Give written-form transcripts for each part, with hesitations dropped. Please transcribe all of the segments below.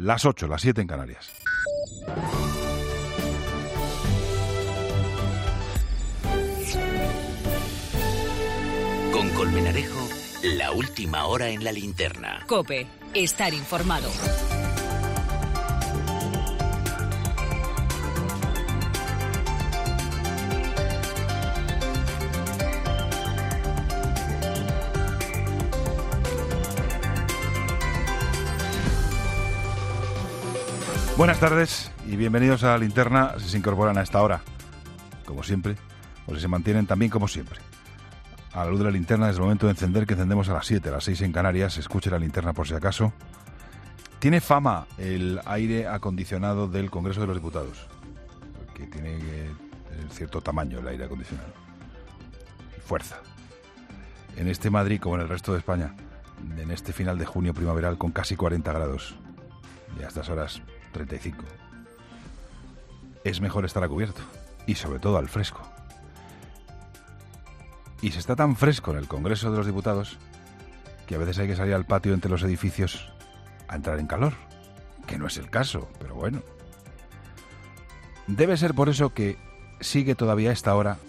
las 8, las 7 en Canarias. Con Colmenarejo, la última hora en la linterna. COPE, estar informado. Buenas tardes y bienvenidos a la linterna, si se incorporan a esta hora, como siempre, o si se mantienen también como siempre. A la luz de la linterna, desde el momento de encender, que encendemos a las 7, a las 6 en Canarias, escuche la linterna por si acaso. Tiene fama el aire acondicionado del Congreso de los Diputados, que tiene cierto tamaño el aire acondicionado, y fuerza. En este Madrid, como en el resto de España, en este final de junio primaveral con casi 40 grados, y a estas horas 35, es mejor estar a cubierto, y sobre todo al fresco. Y se está tan fresco en el Congreso de los Diputados que a veces hay que salir al patio entre los edificios a entrar en calor, que no es el caso, pero bueno. Debe ser por eso que sigue todavía a esta hora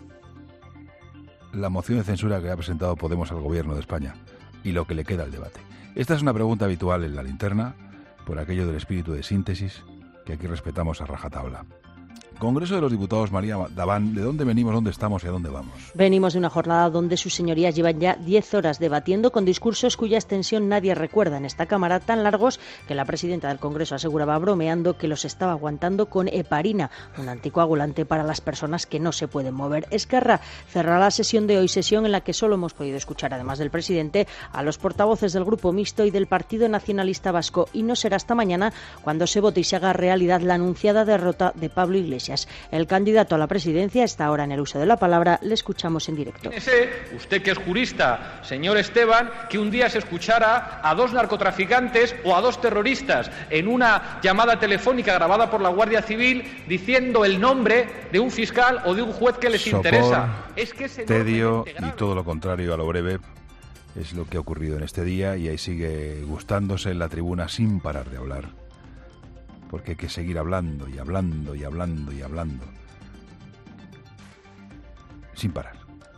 la moción de censura que ha presentado Podemos al Gobierno de España y lo que le queda al debate. Esta es una pregunta habitual en la linterna, por aquello del espíritu de síntesis que aquí respetamos a rajatabla. Congreso de los Diputados, María Daván, ¿de dónde venimos, dónde estamos y a dónde vamos? Venimos de una jornada donde sus señorías llevan ya 10 horas debatiendo con discursos cuya extensión nadie recuerda en esta Cámara, tan largos que la presidenta del Congreso aseguraba bromeando que los estaba aguantando con heparina, un anticoagulante para las personas que no se pueden mover. Esquerra cerrará la sesión de hoy, sesión en la que solo hemos podido escuchar, además del presidente, a los portavoces del Grupo Mixto y del Partido Nacionalista Vasco, y no será hasta mañana cuando se vote y se haga realidad la anunciada derrota de Pablo Iglesias. El candidato a la presidencia está ahora en el uso de la palabra. Le escuchamos en directo. Imagínese, usted que es jurista, señor Esteban, que un día se escuchara a dos narcotraficantes o a dos terroristas en una llamada telefónica grabada por la Guardia Civil diciendo el nombre de un fiscal o de un juez que les interesa. Es que ese tedio y todo lo contrario a lo breve es lo que ha ocurrido en este día, y ahí sigue gustándose en la tribuna sin parar de hablar. Porque hay que seguir hablando y hablando y hablando y hablando. Sin parar.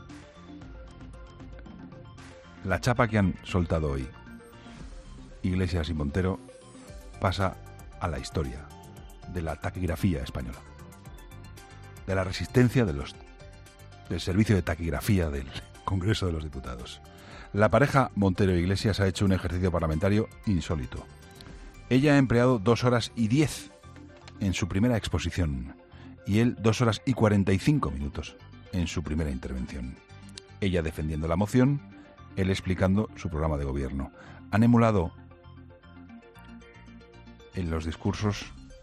La chapa que han soltado hoy Iglesias y Montero pasa a la historia de la taquigrafía española. De la resistencia del servicio de taquigrafía del Congreso de los Diputados. La pareja Montero-Iglesias ha hecho un ejercicio parlamentario insólito. Ella ha empleado 2 horas y 10 en su primera exposición y él 2 horas y 45 minutos en su primera intervención. Ella defendiendo la moción, él explicando su programa de gobierno. Han emulado en los discursos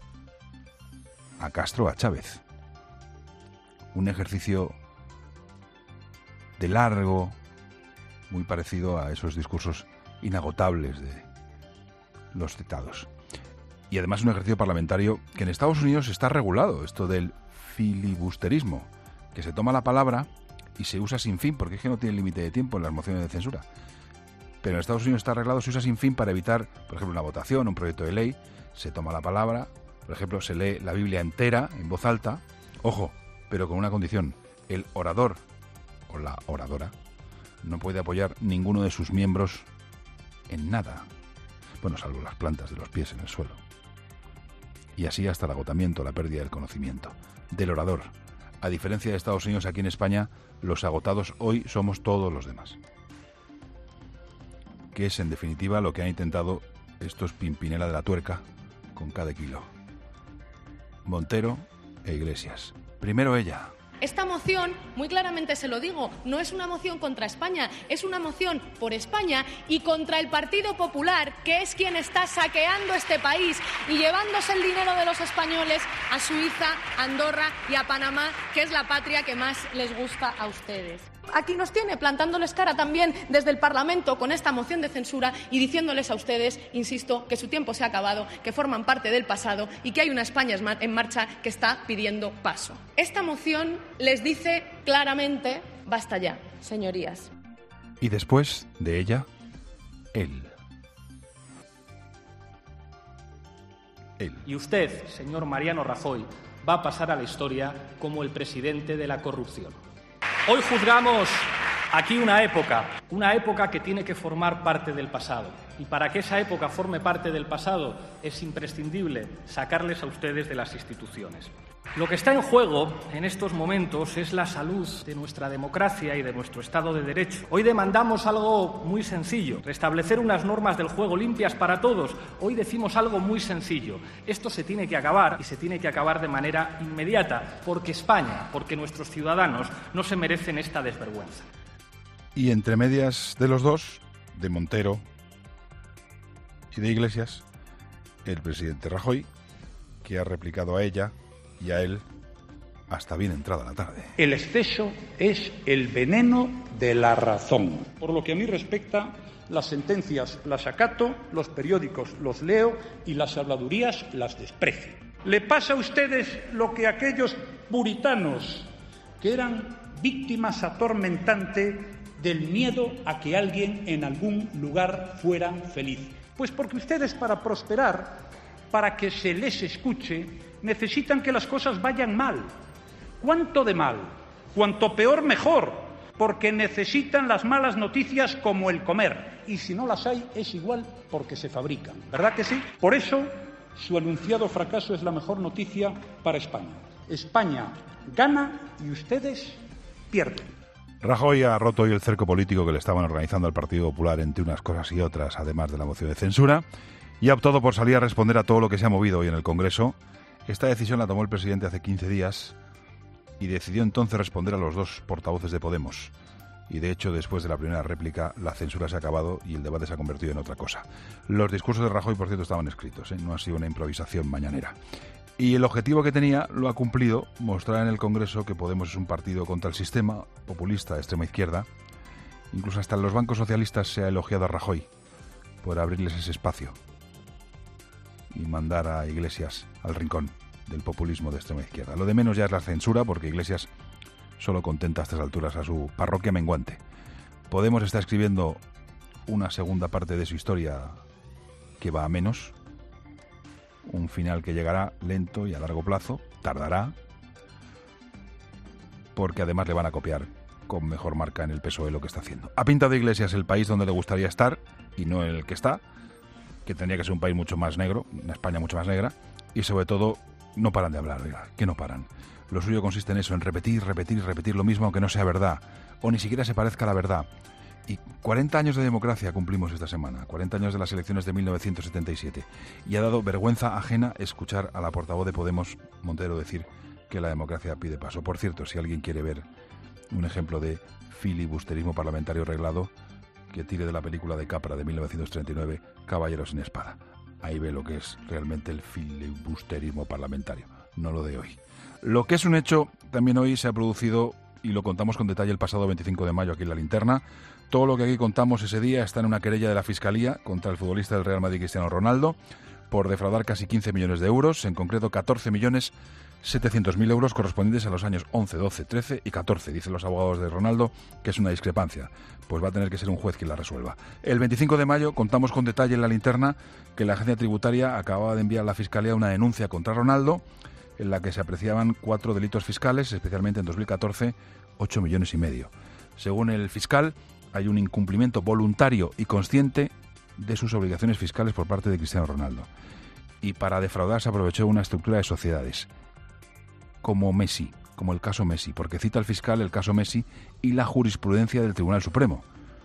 a Castro, a Chávez. Un ejercicio de largo, muy parecido a esos discursos inagotables de los citados. Y además un ejercicio parlamentario que en Estados Unidos está regulado, esto del filibusterismo, que se toma la palabra y se usa sin fin, porque es que no tiene límite de tiempo en las mociones de censura. Pero en Estados Unidos está arreglado, se usa sin fin para evitar, por ejemplo, una votación, un proyecto de ley, se toma la palabra, por ejemplo, se lee la Biblia entera en voz alta, ojo, pero con una condición: el orador o la oradora no puede apoyar ninguno de sus miembros en nada. Bueno, salvo las plantas de los pies en el suelo. Y así hasta el agotamiento, la pérdida del conocimiento del orador. A diferencia de Estados Unidos, aquí en España, los agotados hoy somos todos los demás. Que es, en definitiva, lo que han intentado estos Pimpinela de la tuerca con cada kilo. Montero e Iglesias. Primero ella. Esta moción, muy claramente se lo digo, no es una moción contra España, es una moción por España y contra el Partido Popular, que es quien está saqueando este país y llevándose el dinero de los españoles a Suiza, Andorra y a Panamá, que es la patria que más les gusta a ustedes. Aquí nos tiene plantándoles cara también desde el Parlamento con esta moción de censura y diciéndoles a ustedes, insisto, que su tiempo se ha acabado, que forman parte del pasado y que hay una España en marcha que está pidiendo paso. Esta moción les dice claramente, basta ya, señorías. Y después de ella, él. él. Y usted, señor Mariano Rajoy, va a pasar a la historia como el presidente de la corrupción. Hoy juzgamos aquí una época que tiene que formar parte del pasado. Y para que esa época forme parte del pasado es imprescindible sacarles a ustedes de las instituciones. Lo que está en juego en estos momentos es la salud de nuestra democracia y de nuestro Estado de Derecho. Hoy demandamos algo muy sencillo, restablecer unas normas del juego limpias para todos. Hoy decimos algo muy sencillo. Esto se tiene que acabar y se tiene que acabar de manera inmediata, porque España, porque nuestros ciudadanos no se merecen esta desvergüenza. Y entre medias de los dos, de Montero y de Iglesias, el presidente Rajoy, que ha replicado a ella y a él hasta bien entrada la tarde. El exceso es el veneno de la razón. Por lo que a mí respecta, las sentencias las acato, los periódicos los leo y las habladurías las desprecio. Le pasa a ustedes lo que a aquellos puritanos que eran víctimas atormentantes del miedo a que alguien en algún lugar fuera feliz. Pues porque ustedes, para prosperar, para que se les escuche, necesitan que las cosas vayan mal. ¿Cuánto de mal? Cuanto peor, mejor, porque necesitan las malas noticias como el comer. Y si no las hay, es igual porque se fabrican. ¿Verdad que sí? Por eso, su anunciado fracaso es la mejor noticia para España. España gana y ustedes pierden. Rajoy ha roto hoy el cerco político que le estaban organizando al Partido Popular entre unas cosas y otras, además de la moción de censura, y ha optado por salir a responder a todo lo que se ha movido hoy en el Congreso. Esta decisión la tomó el presidente hace 15 días y decidió entonces responder a los dos portavoces de Podemos. Y de hecho, después de la primera réplica, la censura se ha acabado y el debate se ha convertido en otra cosa. Los discursos de Rajoy, por cierto, estaban escritos, no ha sido una improvisación mañanera. Y el objetivo que tenía lo ha cumplido, mostrar en el Congreso que Podemos es un partido contra el sistema, populista, de extrema izquierda. Incluso hasta en los bancos socialistas se ha elogiado a Rajoy por abrirles ese espacio y mandar a Iglesias al rincón del populismo de extrema izquierda. Lo de menos ya es la censura, porque Iglesias solo contenta a estas alturas a su parroquia menguante. Podemos está escribiendo una segunda parte de su historia que va a menos, un final que llegará lento y a largo plazo, tardará, porque además le van a copiar con mejor marca en el PSOE lo que está haciendo. Ha pintado Iglesias el país donde le gustaría estar y no el que está, que tendría que ser un país mucho más negro, una España mucho más negra, y sobre todo no paran de hablar, oiga, que no paran. Lo suyo consiste en eso, en repetir lo mismo aunque no sea verdad, o ni siquiera se parezca a la verdad. Y 40 años de democracia cumplimos esta semana, 40 años de las elecciones de 1977, y ha dado vergüenza ajena escuchar a la portavoz de Podemos, Montero, decir que la democracia pide paso. Por cierto, si alguien quiere ver un ejemplo de filibusterismo parlamentario reglado, que tire de la película de Capra de 1939, Caballeros sin espada. Ahí ve lo que es realmente el filibusterismo parlamentario, no lo de hoy. Lo que es un hecho, también hoy se ha producido, y lo contamos con detalle el pasado 25 de mayo aquí en La Linterna. Todo lo que aquí contamos ese día está en una querella de la Fiscalía contra el futbolista del Real Madrid, Cristiano Ronaldo, por defraudar casi 15 millones de euros, en concreto 14.700.000 euros correspondientes a los años 11, 12, 13 y 14. Dicen los abogados de Ronaldo que es una discrepancia. Pues va a tener que ser un juez quien la resuelva. El 25 de mayo contamos con detalle en La Linterna que la agencia tributaria acababa de enviar a la Fiscalía una denuncia contra Ronaldo en la que se apreciaban 4 delitos fiscales, especialmente en 2014, 8,5 millones. Según el fiscal, hay un incumplimiento voluntario y consciente de sus obligaciones fiscales por parte de Cristiano Ronaldo. Y para defraudar se aprovechó una estructura de sociedades, como Messi, como el caso Messi, porque cita al fiscal el caso Messi y la jurisprudencia del Tribunal Supremo.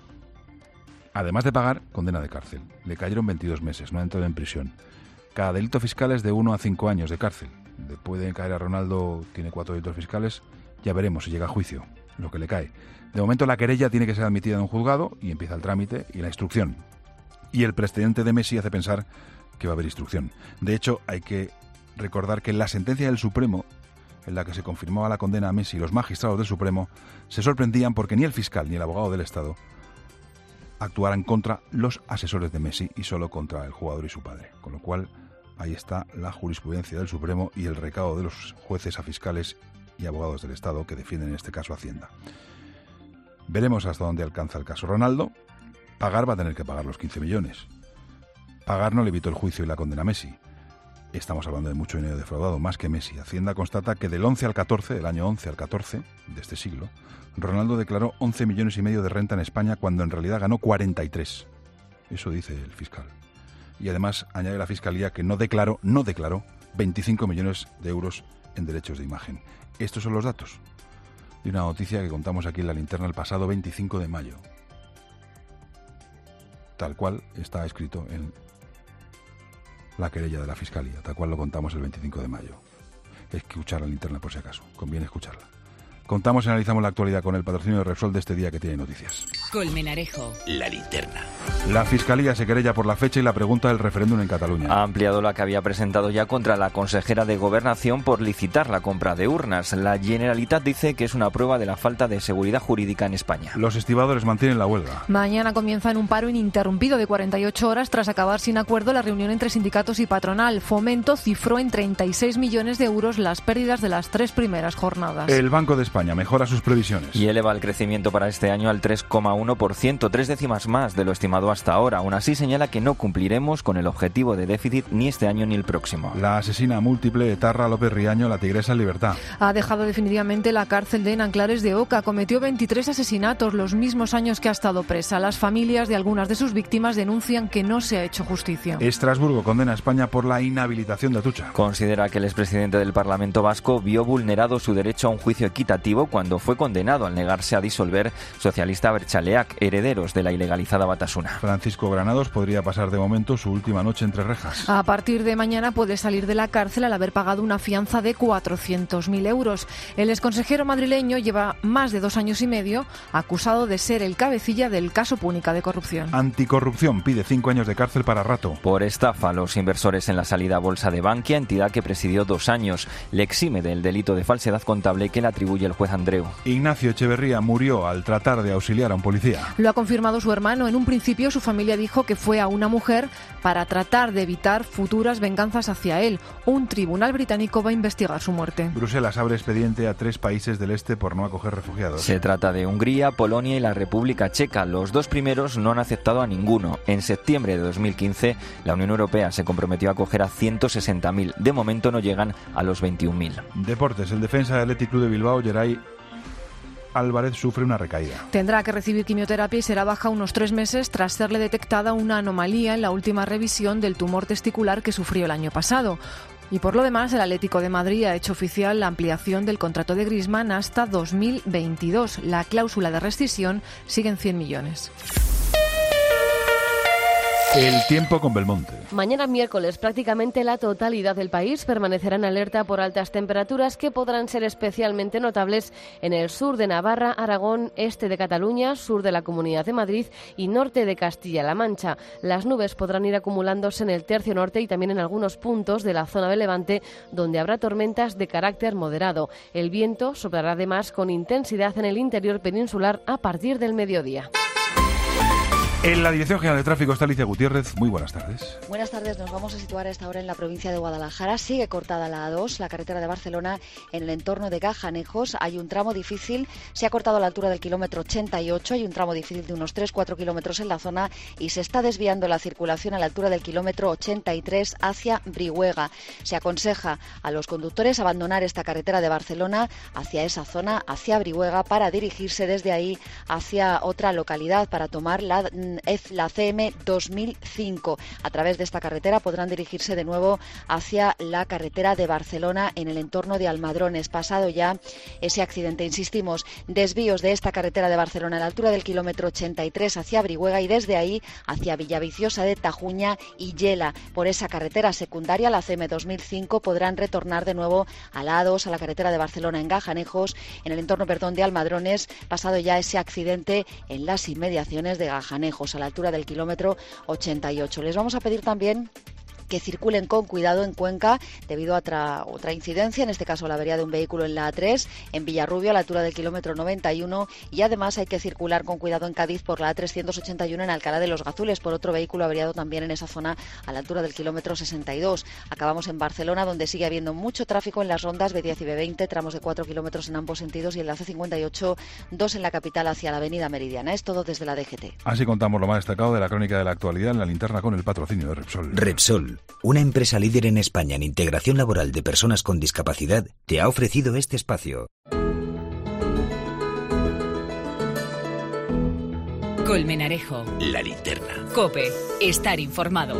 Además de pagar, condena de cárcel. Le cayeron 22 meses, no ha entrado en prisión. Cada delito fiscal es de 1 a 5 años de cárcel. Le puede caer a Ronaldo, tiene 4 delitos fiscales, ya veremos si llega a juicio, lo que le cae. De momento la querella tiene que ser admitida en un juzgado y empieza el trámite y la instrucción. Y el precedente de Messi hace pensar que va a haber instrucción. De hecho, hay que recordar que en la sentencia del Supremo, en la que se confirmaba la condena a Messi, los magistrados del Supremo se sorprendían porque ni el fiscal ni el abogado del Estado actuaran contra los asesores de Messi y solo contra el jugador y su padre. Con lo cual, ahí está la jurisprudencia del Supremo y el recado de los jueces a fiscales y abogados del Estado que defienden en este caso Hacienda. Veremos hasta dónde alcanza el caso Ronaldo. Pagar va a tener que pagar los 15 millones. Pagar no le evitó el juicio y la condena a Messi. Estamos hablando de mucho dinero defraudado, más que Messi. Hacienda constata que del 11 al 14, del año 11 al 14 de este siglo, Ronaldo declaró 11 millones y medio de renta en España cuando en realidad ganó 43. Eso dice el fiscal. Y además añade la Fiscalía que no declaró 25 millones de euros en derechos de imagen. Estos son los datos de una noticia que contamos aquí en la linterna el pasado 25 de mayo. Tal cual está escrito en la querella de la Fiscalía, tal cual lo contamos el 25 de mayo. Escuchar la linterna por si acaso, conviene escucharla. Contamos y analizamos la actualidad con el patrocinio de Repsol de este día que tiene noticias. Colmenarejo. La linterna. La Fiscalía se querella por la fecha y la pregunta del referéndum en Cataluña. Ha ampliado la que había presentado ya contra la consejera de Gobernación por licitar la compra de urnas. La Generalitat dice que es una prueba de la falta de seguridad jurídica en España. Los estibadores mantienen la huelga. Mañana comienzan un paro ininterrumpido de 48 horas tras acabar sin acuerdo la reunión entre sindicatos y patronal. Fomento cifró en 36 millones de euros las pérdidas de las 3 primeras jornadas. El Banco de España mejora sus previsiones. Y eleva el crecimiento para este año al 3,1%, 3 décimas más de lo estimado hasta ahora. Aún así señala que no cumpliremos con el objetivo de déficit ni este año ni el próximo. La asesina múltiple Etarra López Riaño, la tigresa en libertad. Ha dejado definitivamente la cárcel de Nanclares de Oca. Cometió 23 asesinatos, los mismos años que ha estado presa. Las familias de algunas de sus víctimas denuncian que no se ha hecho justicia. Estrasburgo condena a España por la inhabilitación de Atutxa. Considera que el expresidente del Parlamento Vasco vio vulnerado su derecho a un juicio equitativo cuando fue condenado al negarse a disolver Socialista Abertzaleak, herederos de la ilegalizada Batasuna. Francisco Granados podría pasar de momento su última noche entre rejas. A partir de mañana puede salir de la cárcel al haber pagado una fianza de 400.000 euros. El exconsejero madrileño lleva más de 2 años y medio acusado de ser el cabecilla del caso Púnica de corrupción. Anticorrupción pide 5 años de cárcel para Rato. Por estafa a los inversores en la salida a bolsa de Bankia, entidad que presidió 2 años. Le exime del delito de falsedad contable que le atribuye el juez Andreu. Ignacio Echeverría murió al tratar de auxiliar a un policía. Lo ha confirmado su hermano. En un principio su familia dijo que fue a una mujer para tratar de evitar futuras venganzas hacia él. Un tribunal británico va a investigar su muerte. Bruselas abre expediente a 3 países del este por no acoger refugiados. Se trata de Hungría, Polonia y la República Checa. Los 2 primeros no han aceptado a ninguno. En septiembre de 2015, la Unión Europea se comprometió a acoger a 160.000. De momento no llegan a los 21.000. Deportes. El defensa del Athletic Club de Bilbao, Geray Álvarez, sufre una recaída. Tendrá que recibir quimioterapia y será baja unos 3 meses tras serle detectada una anomalía en la última revisión del tumor testicular que sufrió el año pasado. Y por lo demás, el Atlético de Madrid ha hecho oficial la ampliación del contrato de Griezmann hasta 2022. La cláusula de rescisión sigue en 100 millones. El tiempo con Belmonte. Mañana miércoles prácticamente la totalidad del país permanecerá en alerta por altas temperaturas que podrán ser especialmente notables en el sur de Navarra, Aragón, este de Cataluña, sur de la Comunidad de Madrid y norte de Castilla-La Mancha. Las nubes podrán ir acumulándose en el tercio norte y también en algunos puntos de la zona de Levante, donde habrá tormentas de carácter moderado. El viento soplará además con intensidad en el interior peninsular a partir del mediodía. En la Dirección General de Tráfico está Alicia Gutiérrez. Muy buenas tardes. Buenas tardes. Nos vamos a situar a esta hora en la provincia de Guadalajara. Sigue cortada la A2, la carretera de Barcelona, en el entorno de Gajanejos. Hay un tramo difícil. Se ha cortado a la altura del kilómetro 88. Hay un tramo difícil de unos 3-4 kilómetros en la zona y se está desviando la circulación a la altura del kilómetro 83 hacia Brihuega. Se aconseja a los conductores abandonar esta carretera de Barcelona hacia esa zona, hacia Brihuega, para dirigirse desde ahí hacia otra localidad, para tomar la CM 2005. A través de esta carretera podrán dirigirse de nuevo hacia la carretera de Barcelona en el entorno de Almadrones. Pasado ya ese accidente, insistimos, desvíos de esta carretera de Barcelona a la altura del kilómetro 83 hacia Brihuega y desde ahí hacia Villaviciosa de Tajuña y Yela. Por esa carretera secundaria, la CM 2005, podrán retornar de nuevo a la A2, a la carretera de Barcelona en Gajanejos, en el entorno, de Almadrones, pasado ya ese accidente en las inmediaciones de Gajanejos, a la altura del kilómetro 88. Les vamos a pedir también que circulen con cuidado en Cuenca debido a otra incidencia, en este caso la avería de un vehículo en la A3, en Villarrubio a la altura del kilómetro 91, y además hay que circular con cuidado en Cádiz por la A381 en Alcalá de los Gazules por otro vehículo averiado también en esa zona a la altura del kilómetro 62. Acabamos en Barcelona, donde sigue habiendo mucho tráfico en las rondas B10 y B20, tramos de 4 kilómetros en ambos sentidos, y en la C58, 2 en la capital hacia la avenida Meridiana. Es todo desde la DGT. Así contamos lo más destacado de la crónica de la actualidad en la linterna con el patrocinio de Repsol. Repsol, una empresa líder en España en integración laboral de personas con discapacidad, te ha ofrecido este espacio. Colmenarejo. La Linterna. COPE. Estar informado.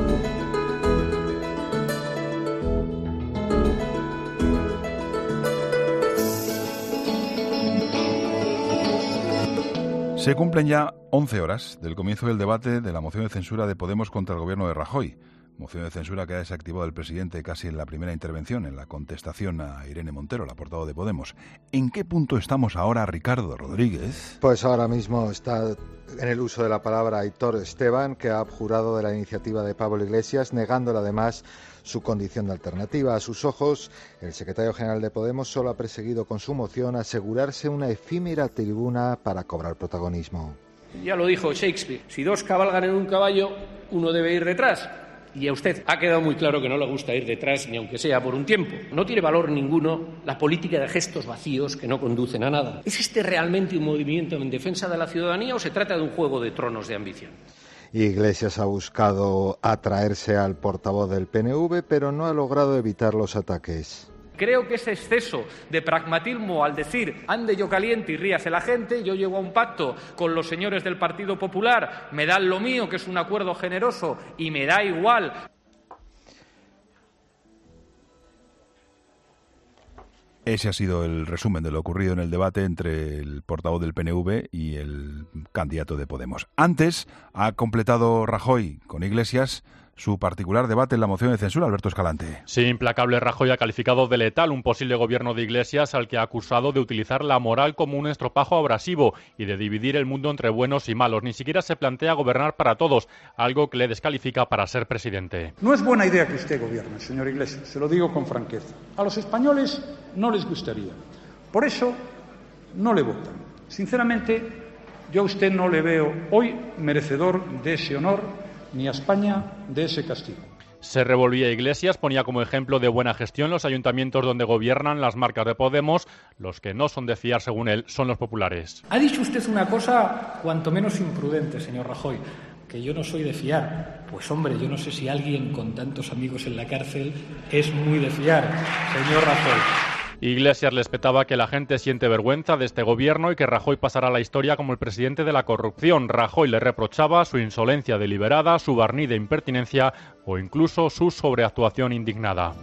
Se cumplen ya 11 horas del comienzo del debate de la moción de censura de Podemos contra el gobierno de Rajoy. Moción de censura que ha desactivado el presidente casi en la primera intervención, en la contestación a Irene Montero, la portavoz de Podemos. ¿En qué punto estamos ahora, Ricardo Rodríguez? Pues ahora mismo está en el uso de la palabra Aitor Esteban, que ha abjurado de la iniciativa de Pablo Iglesias, negándole además su condición de alternativa. A sus ojos, el secretario general de Podemos solo ha perseguido con su moción asegurarse una efímera tribuna para cobrar protagonismo. Ya lo dijo Shakespeare, si dos cabalgan en un caballo, uno debe ir detrás. Y a usted ha quedado muy claro que no le gusta ir detrás, ni aunque sea por un tiempo. No tiene valor ninguno la política de gestos vacíos que no conducen a nada. ¿Es este realmente un movimiento en defensa de la ciudadanía o se trata de un juego de tronos de ambición? Iglesias ha buscado atraerse al portavoz del PNV, pero no ha logrado evitar los ataques. Creo que ese exceso de pragmatismo al decir ande yo caliente y ríase la gente, yo llego a un pacto con los señores del Partido Popular, me dan lo mío, que es un acuerdo generoso, y me da igual. Ese ha sido el resumen de lo ocurrido en el debate entre el portavoz del PNV y el candidato de Podemos. Antes ha completado Rajoy con Iglesias su particular debate en la moción de censura. Alberto Escalante. Sí, implacable. Rajoy ha calificado de letal un posible gobierno de Iglesias al que ha acusado de utilizar la moral como un estropajo abrasivo y de dividir el mundo entre buenos y malos. Ni siquiera se plantea gobernar para todos, algo que le descalifica para ser presidente. No es buena idea que usted gobierne, señor Iglesias, se lo digo con franqueza. A los españoles no les gustaría. Por eso no le votan. Sinceramente, yo a usted no le veo hoy merecedor de ese honor, ni a España de ese castigo. Se revolvía Iglesias, ponía como ejemplo de buena gestión los ayuntamientos donde gobiernan las marcas de Podemos. Los que no son de fiar, según él, son los populares. Ha dicho usted una cosa cuanto menos imprudente, señor Rajoy, que yo no soy de fiar. Pues hombre, yo no sé si alguien con tantos amigos en la cárcel es muy de fiar, señor Rajoy. Iglesias le espetaba que la gente siente vergüenza de este gobierno y que Rajoy pasará a la historia como el presidente de la corrupción. Rajoy le reprochaba su insolencia deliberada, su barniz de impertinencia o incluso su sobreactuación indignada.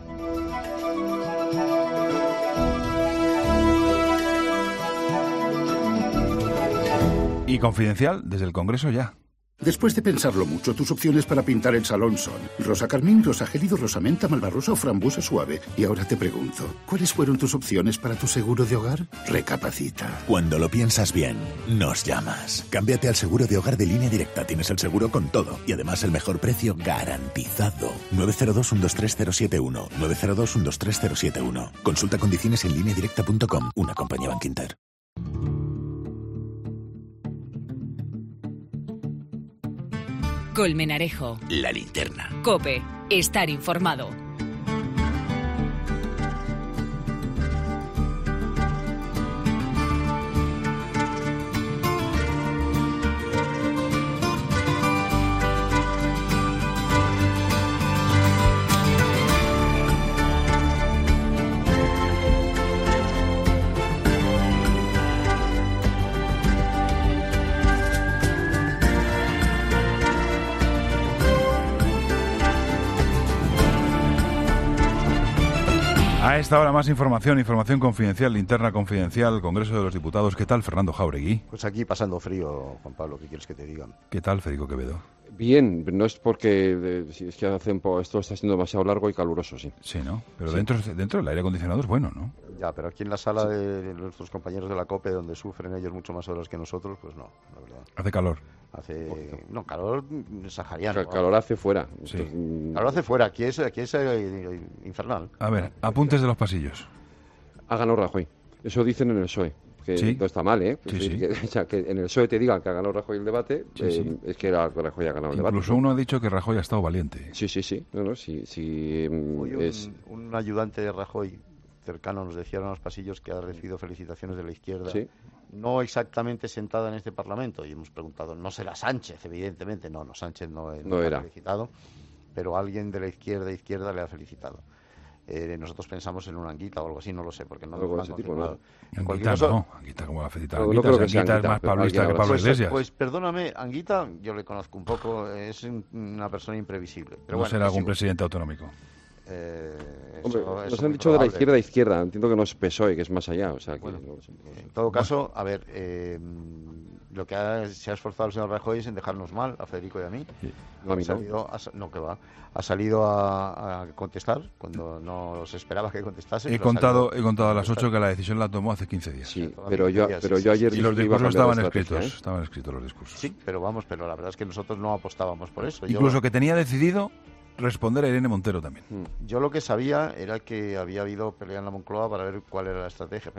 Y Confidencial, desde el Congreso ya. Después de pensarlo mucho, tus opciones para pintar el salón son rosa carmín, rosa gélido, rosa menta, malvarrosa o frambuesa suave. Y ahora te pregunto, ¿cuáles fueron tus opciones para tu seguro de hogar? Recapacita. Cuando lo piensas bien, nos llamas. Cámbiate al seguro de hogar de Línea Directa. Tienes el seguro con todo y además el mejor precio garantizado. 902-123-071. 902-123-071. Consulta condiciones en lineadirecta.com. Una compañía Bankinter. Colmenarejo. La Linterna. COPE. Estar informado. A esta hora más información confidencial, linterna confidencial, Congreso de los Diputados. ¿Qué tal, Fernando Jáuregui? Pues aquí pasando frío, Juan Pablo, ¿qué quieres que te diga? ¿Qué tal, Federico Quevedo? Bien, no es porque es que esto está siendo demasiado largo y caluroso, sí. Sí, ¿no? Pero sí. Dentro del aire acondicionado es bueno, ¿no? Ya, pero aquí en la sala de nuestros compañeros de la COPE, donde sufren ellos mucho más horas que nosotros, pues no, la verdad. ¿Hace calor? No, calor sahariano. Calor hace fuera. Sí. Calor hace fuera, aquí es infernal. A ver, apuntes de los pasillos. Ha ganado Rajoy. Eso dicen en el PSOE. Que ¿Sí? No está mal, ¿eh? Sí. Que en el PSOE te digan que ha ganado Rajoy el debate, sí. Es que Rajoy ha ganado el debate. Incluso uno ha dicho que Rajoy ha estado valiente. Sí. Sí. Hoy un ayudante de Rajoy cercano nos decía en los pasillos que ha recibido felicitaciones de la izquierda. Sí. No exactamente sentada en este Parlamento, y hemos preguntado, no será Sánchez, evidentemente, no, Sánchez no era felicitado, pero alguien de la izquierda le ha felicitado. Nosotros pensamos en una Anguita o algo así, no lo sé, porque no lo han confirmado. En cualquier caso, Anguita, ¿cómo va a felicitar? No creo que sea Anguita es más pablista que Pablo Iglesias. Pues perdóname, Anguita, yo le conozco un poco, es una persona imprevisible. Pero no bueno, será algún presidente autonómico. Hombre, nos han dicho de la izquierda, entiendo que no es PSOE, que es más allá. O sea, que bueno, no sé. En todo caso, a ver, lo que se ha esforzado el señor Rajoy es en dejarnos mal, a Federico y a mí. Sí. No, a mí ha salido a contestar cuando no se esperaba que contestase. He contado a las 8 que la decisión la tomó hace 15 días. Sí, pero yo ayer... Y los discursos estaban escritos, los discursos. Sí, pero la verdad es que nosotros no apostábamos por eso. Incluso que tenía decidido responder a Irene Montero también. Yo lo que sabía era que había habido pelea en la Moncloa para ver cuál era la estrategia,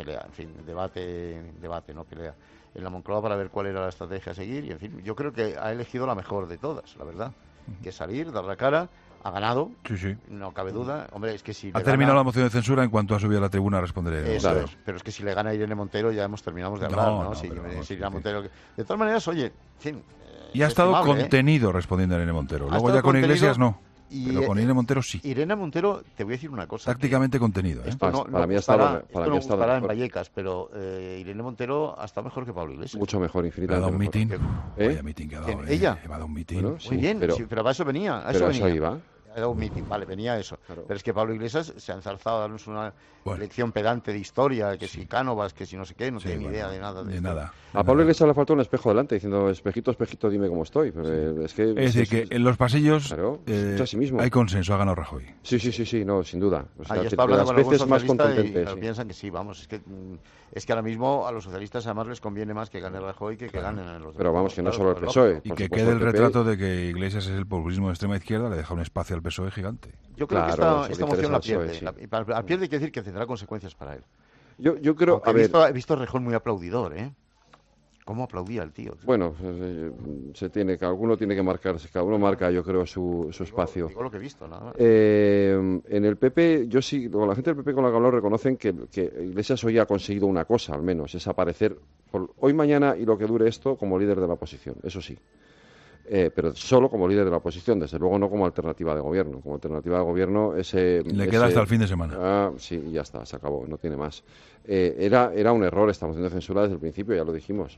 debate, no pelea, en la Moncloa para ver cuál era la estrategia a seguir, y en fin, yo creo que ha elegido la mejor de todas, la verdad, que salir, dar la cara, ha ganado, sí. No cabe duda, hombre, es que si ha terminado la moción de censura en cuanto ha subido a la tribuna a responder. Eso es, pero es que si le gana a Irene Montero ya terminamos de hablar, ¿no? Si Irene Montero, de todas maneras, oye, en fin, y ha estado contenido respondiendo a Irene Montero, luego ya con Iglesias no. Pero con Irene Montero sí. Irene Montero, te voy a decir una cosa. Tácticamente contenido. Esto para mí gustará en Vallecas, pero Irene Montero ha estado mejor que Pablo Iglesias. Mucho mejor, infinitamente mejor. Vaya meeting que ha dado. ¿Ella? Ha dado un meeting. Bueno, muy bien, pero para eso venía. Pero eso iba. Ha dado un meeting, vale, venía eso. Claro. Pero es que Pablo Iglesias se ha enzarzado a darnos una lección pedante de historia, que si Cánovas, que si no sé qué, no tiene ni idea de nada. De nada. A Pablo Iglesias le falta un espejo delante, diciendo, espejito, espejito, dime cómo estoy. Pero es decir, que en los pasillos hay consenso, ha ganado Rajoy. Sí, no, sin duda. O sea, está hablando con algún socialista y piensan que sí, vamos, es que ahora mismo a los socialistas además les conviene más que gane Rajoy que ganen los demás. Pero vamos, que no solo el PSOE. Y que quede el retrato de que Iglesias es el populismo de extrema izquierda, le deja un espacio al PSOE gigante. Yo creo que esta moción la pierde. La pierde quiere decir que tendrá consecuencias para él. Yo creo... He visto a Rejón muy aplaudidor, ¿eh? ¿Cómo aplaudía el tío? Bueno, cada uno tiene que marcarse, cada uno marca, yo creo, su espacio. Digo lo que he visto, nada más. En el PP, yo sí, la gente del PP con la que hablo reconocen que Iglesias hoy ha conseguido una cosa, al menos, es aparecer hoy, mañana y lo que dure esto como líder de la oposición, eso sí. Pero solo como líder de la oposición, desde luego no como alternativa de gobierno. Como alternativa de gobierno le queda hasta el fin de semana. Sí, ya está, se acabó, no tiene más. Era un error esta moción de censura desde el principio, ya lo dijimos.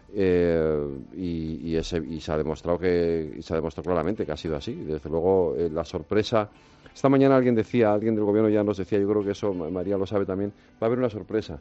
Y se ha demostrado claramente que ha sido así. Desde luego, la sorpresa... Esta mañana alguien del gobierno ya nos decía, yo creo que eso María lo sabe también, va a haber una sorpresa.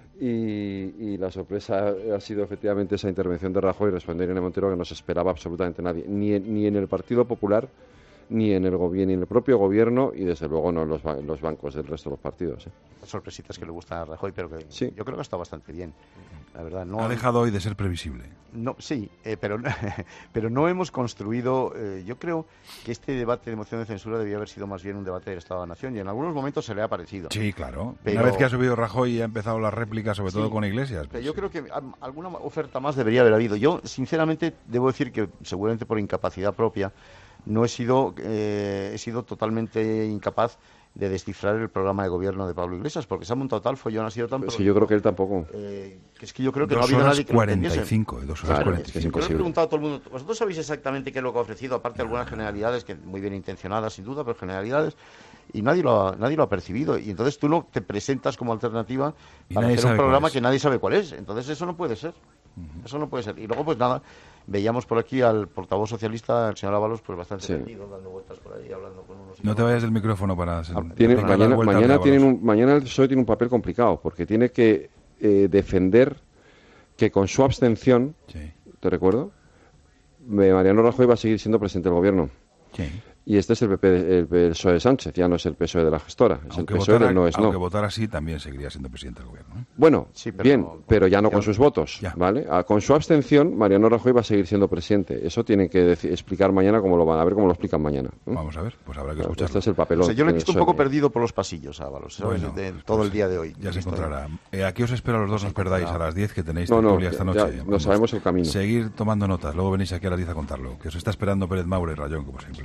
Y la sorpresa ha sido efectivamente esa intervención de Rajoy respondiendo a Irene Montero que no se esperaba absolutamente nadie, ni en el Partido Popular, ni en el propio gobierno y desde luego no en los bancos del resto de los partidos. Sorpresitas que le gustan a Rajoy, pero que sí. Yo creo que ha estado bastante bien. La verdad, ha dejado hoy de ser previsible. No, sí, pero no hemos construido. Yo creo que este debate de moción de censura debía haber sido más bien un debate del Estado de la Nación y en algunos momentos se le ha parecido. Sí, claro. Una vez que ha subido Rajoy y ha empezado las réplicas, sobre todo con Iglesias. Pero yo creo que alguna oferta más debería haber habido. Yo, sinceramente, debo decir que seguramente por incapacidad propia no he sido totalmente incapaz de descifrar el programa de gobierno de Pablo Iglesias, porque se ha montado tal follón, ha sido tan... Pues sí, yo creo que él tampoco. Es que yo creo que no ha habido nadie que lo entendiese. 2 horas 45. Es que yo le he preguntado a todo el mundo, ¿vosotros sabéis exactamente qué es lo que ha ofrecido? Aparte de algunas generalidades, que muy bien intencionadas sin duda, pero generalidades, y nadie lo ha percibido. Y entonces tú no te presentas como alternativa para hacer un programa que nadie sabe cuál es. Entonces eso no puede ser. Eso no puede ser. Y luego, pues nada, veíamos por aquí al portavoz socialista, el señor Ábalos, pues bastante perdido, dando vueltas por ahí, hablando con unos... No te vayas del micrófono para... Mañana el PSOE tiene un papel complicado, porque tiene que defender que con su abstención, ¿te recuerdo? Mariano Rajoy va a seguir siendo presidente del gobierno. Sí. Y este es el PSOE de Sánchez, ya no es el PSOE de la gestora, es el PSOE del no es no. Aunque votara así, también seguiría siendo presidente del gobierno. Bueno, sí, pero ya no con sus votos, ¿vale? Con su abstención, Mariano Rajoy va a seguir siendo presidente. Eso tienen que explicar mañana cómo lo van a ver, cómo lo explican mañana. Vamos a ver, pues habrá que escucharlo. Este es el papelón. O sea, yo lo he visto un poco perdido por los pasillos, Ábalos, bueno, todo el día de hoy. Ya se encontrará. Aquí os espero a los dos, no os perdáis a las 10 que tenéis tertulia esta noche. No sabemos el camino. Seguir tomando notas, luego venís aquí a las 10 a contarlo. Que os está esperando Pérez Maure y Rayón, como siempre. Vale.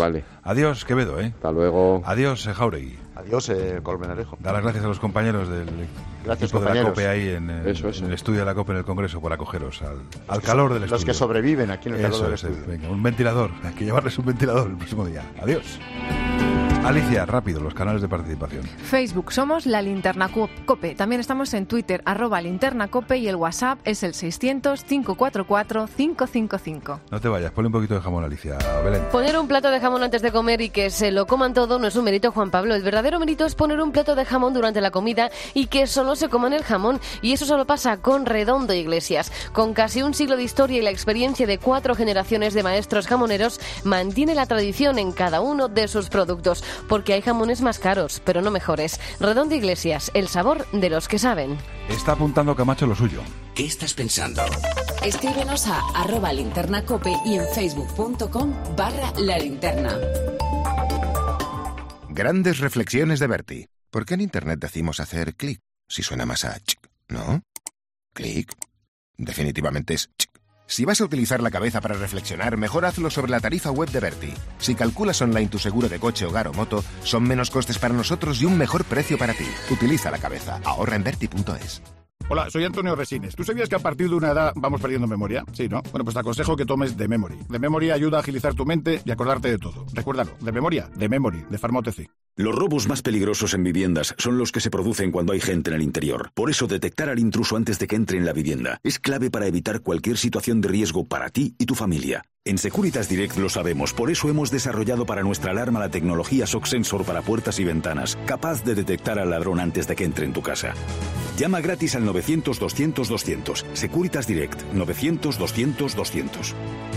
vale. Adiós, Quevedo, Hasta luego. Adiós, Jauregui. Adiós, Colmenarejo. Dar las gracias a los compañeros del equipo de la COPE ahí en el estudio de la COPE en el Congreso por acogeros al calor del estudio. Los que sobreviven aquí en el calor del estudio. Venga, un ventilador. Hay que llevarles un ventilador el próximo día. Adiós. Alicia, rápido, los canales de participación. Facebook, somos La Linterna COPE. También estamos en Twitter, @linternacope, y el WhatsApp es el 600-544-555. No te vayas, ponle un poquito de jamón, Alicia. Belén. Poner un plato de jamón antes de comer y que se lo coman todo no es un mérito, Juan Pablo. El verdadero mérito es poner un plato de jamón durante la comida y que solo se coman el jamón. Y eso solo pasa con Redondo Iglesias. Con casi un siglo de historia y la experiencia de 4 generaciones de maestros jamoneros, mantiene la tradición en cada uno de sus productos. Porque hay jamones más caros, pero no mejores. Redondo Iglesias, el sabor de los que saben. Está apuntando Camacho lo suyo. ¿Qué estás pensando? Escríbenos a @linternacope y en facebook.com/lalinterna. Grandes reflexiones de Berti. ¿Por qué en Internet decimos hacer clic? Si suena más a ch, ¿no? Clic. Definitivamente es ch. Si vas a utilizar la cabeza para reflexionar, mejor hazlo sobre la tarifa web de Berti. Si calculas online tu seguro de coche, hogar o moto, son menos costes para nosotros y un mejor precio para ti. Utiliza la cabeza. Ahorra en Berti.es. Hola, soy Antonio Resines. ¿Tú sabías que a partir de una edad vamos perdiendo memoria? Sí, ¿no? Bueno, pues te aconsejo que tomes The Memory. The Memory ayuda a agilizar tu mente y acordarte de todo. Recuérdalo, de memoria, The Memory, de Pharma OTC. Los robos más peligrosos en viviendas son los que se producen cuando hay gente en el interior. Por eso, detectar al intruso antes de que entre en la vivienda es clave para evitar cualquier situación de riesgo para ti y tu familia. En Securitas Direct lo sabemos, por eso hemos desarrollado para nuestra alarma la tecnología Shock Sensor para puertas y ventanas, capaz de detectar al ladrón antes de que entre en tu casa. Llama gratis al 900-200-200. Securitas Direct, 900-200-200.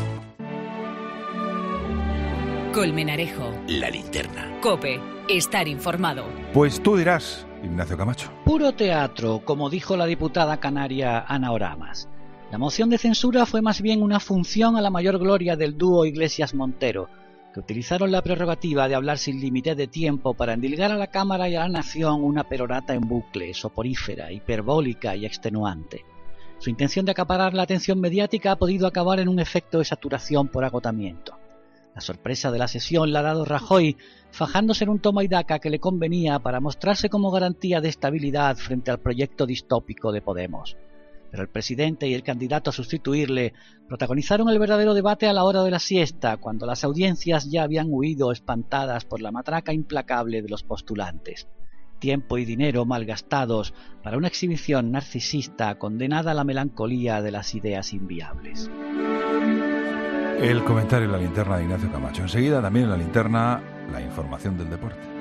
Colmenarejo. La Linterna. COPE. Estar informado. Pues tú dirás, Ignacio Camacho. Puro teatro, como dijo la diputada canaria Ana Oramas. La moción de censura fue más bien una función a la mayor gloria del dúo Iglesias-Montero, que utilizaron la prerrogativa de hablar sin límite de tiempo para endilgar a la Cámara y a la Nación una perorata en bucle, soporífera, hiperbólica y extenuante. Su intención de acaparar la atención mediática ha podido acabar en un efecto de saturación por agotamiento. La sorpresa de la sesión la ha dado Rajoy, fajándose en un toma y daca que le convenía para mostrarse como garantía de estabilidad frente al proyecto distópico de Podemos. Pero el presidente y el candidato a sustituirle protagonizaron el verdadero debate a la hora de la siesta, cuando las audiencias ya habían huido espantadas por la matraca implacable de los postulantes. Tiempo y dinero malgastados para una exhibición narcisista condenada a la melancolía de las ideas inviables. El comentario en la linterna de Ignacio Camacho. Enseguida también en la linterna la información del deporte.